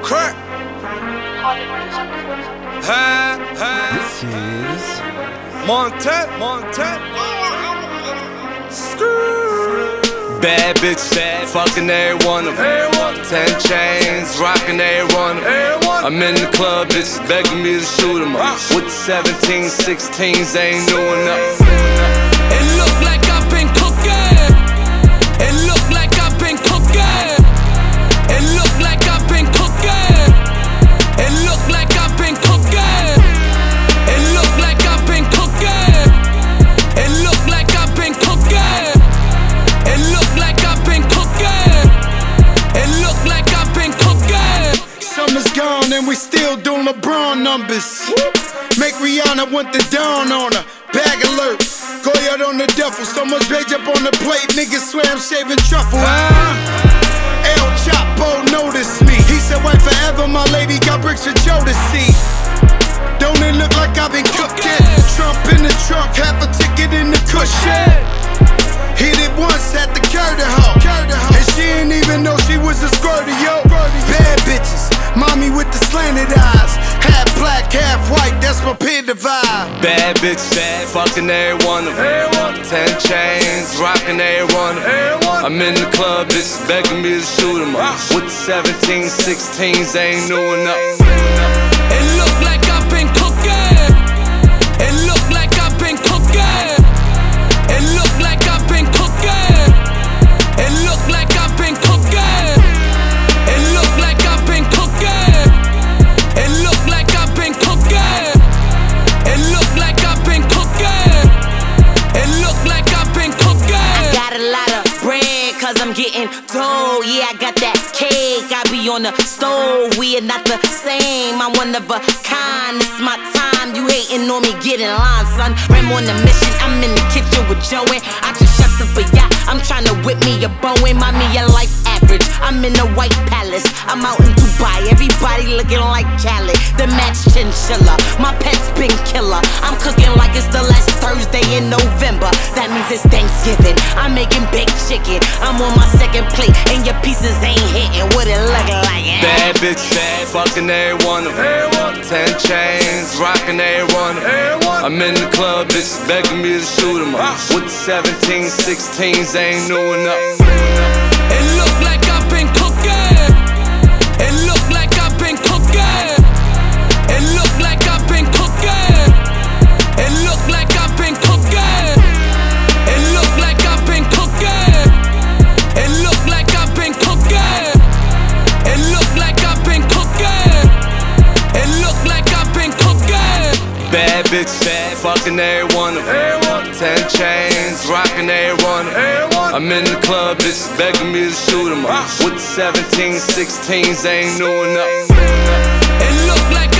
crack. This is Montana. Bad bitch, fucking every one of them. 10 chains, rocking every one of them. I'm in the club, bitches begging me to shoot 'em up. With the 17, 16s, ain't new enough. It look like I've been cooking. It look like I've been cooking. It look like I've been cooking. It look like I've been cooking. It look like I've been cooking. It look like I've been cooking. It look like I've been cooking. It look like I've been cooking. Summer's gone and we still doing LeBron numbers. Make Rihanna want the dawn on her. Bag alert. Go out on the duffel. So much rage up on the plate. Niggas swear I'm shaving truffle. El Chapo noticed me. He said wait forever. My lady got bricks for Joe to see. Don't it look like I've been cooking? Trump in the trunk, half a ticket in the cushion. Hit it once, had to curve her. And she didn't even know she was a squirter, yo. Bad bitches, mommy with the slanted eyes. Half black, half white, that's my peer divide. Bad bitch, fucking every one of them. 10 chains, rocking every one of them. I'm in the club, bitches begging me to shoot 'em up. With the 17, 16s, ain't new enough. It look like I've been cooking. It look like I've been cooking. It look like I've been cooking. It look like I've been cooking. It look like I've been cooking. It look like I've been cooking. It look like I've been cooking. It look like I've been cooking. I got a lot of bread, cause I'm getting dough. Yeah, I got that cake, I be on the stove. We are not the same, I'm one of a kind. It's my time, you hating on me, get in line, son. Rem on the mission, I'm in the kitchen with Joey. I just shut the for ya, I'm tryna whip me a Boeing. Mommy, your life average, I'm in the White Palace. I'm out in Dubai, everybody looking like Cali. The match chinchilla, my pet's been killer. I'm cooking like it's the last Thursday in November. That means it's Thanksgiving, I'm making baked chicken. I'm on my second plate, and your pieces ain't hitting. What it looking like? Bad bitch, fucking every one of them. 10 chains, rocking every one of them. I'm in the club, bitches begging me to shoot 'em up. With the 17, 16s, ain't new enough. It look like I've been cooking. It look like I've been cooking. It look like I've been cooking. It look like I've been cooking. It look like I've been cooking. It look like I've been cooking. It look like I've been cooking. It look like I've been cooking. Bad bitch, fucking every one of them. 10 chains, rocking every one of them. I'm in the club, bitches begging me to shoot 'em up. With the 17, 16s, ain't new enough. It look like